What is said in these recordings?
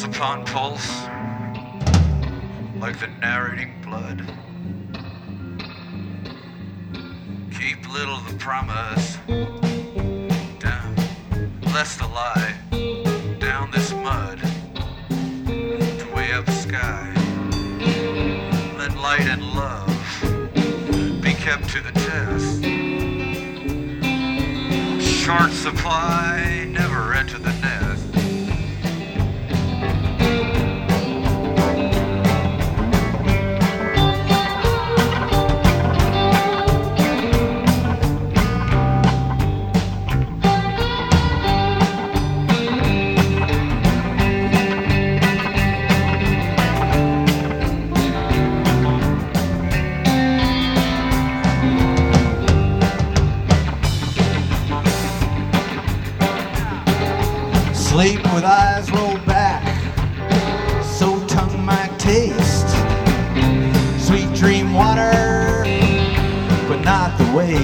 Pulse upon pulse, like the narrating blood. Keep little the promise, down, less the lie, down this mud, to way up the sky. Let light and love be kept to the test. Short supply, never enter the nest. Sleep with eyes rolled back, so tongue might taste sweet dream water, but not the waste,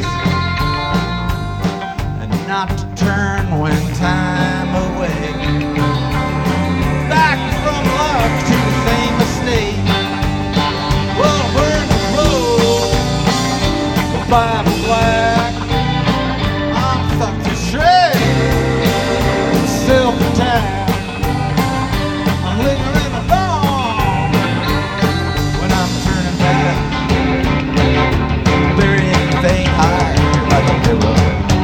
and not to turn when time away. Back from luck to the same estate. Well, burn the road, the Bible black. I'm fucked to shreds. Self-attack. I'm lingering along when I'm turning back, buried in faint heart like a mirror.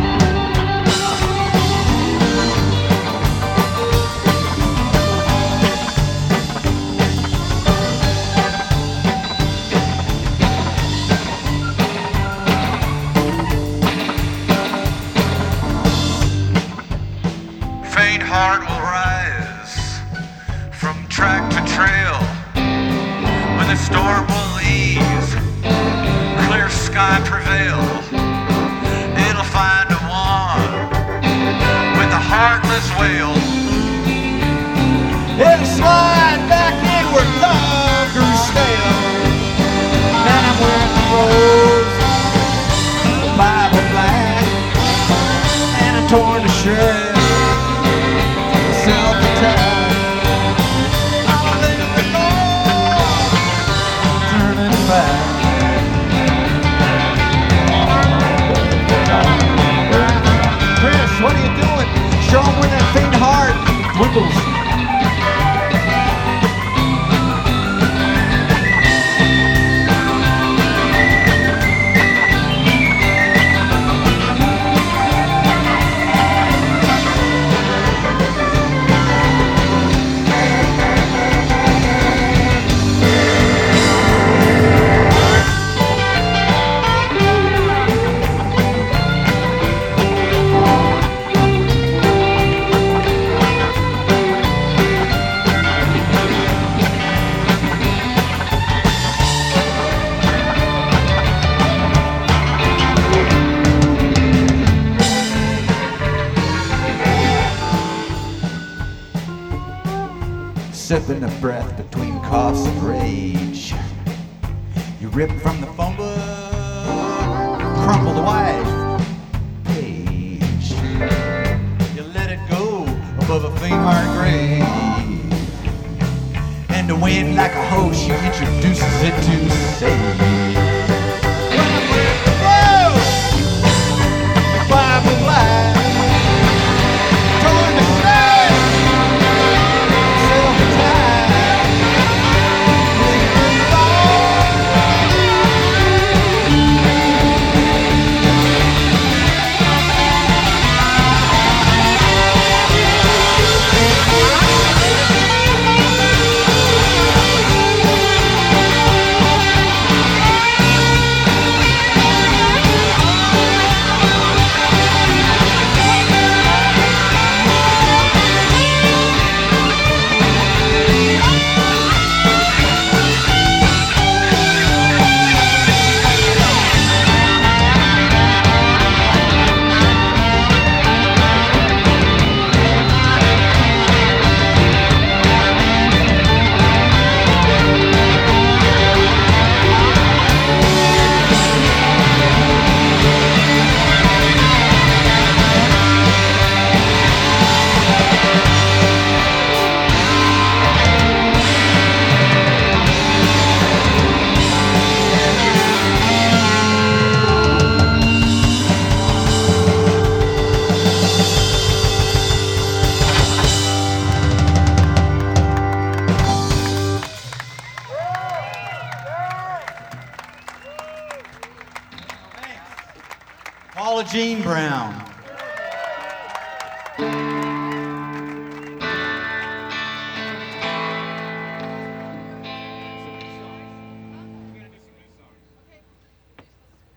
Faint heart will rise from track to trail when the storm will ease, clear sky prevail. It'll find a one with a heartless wail. It'll slide back in where love grew stale. Now I'm wearing the rose, the Bible black, and I'm torn to shreds. Self-attack. I'm living alone, turning back. Chris, what are you doing? Show 'em where that faint heart wiggles. Sipping the breath between coughs and rage. You rip from the phone book, crumple the white page. You let it go above a faint heart grave. And the wind like a host, she introduces it to sage. Bible black, torn to shreds. Gene Brown.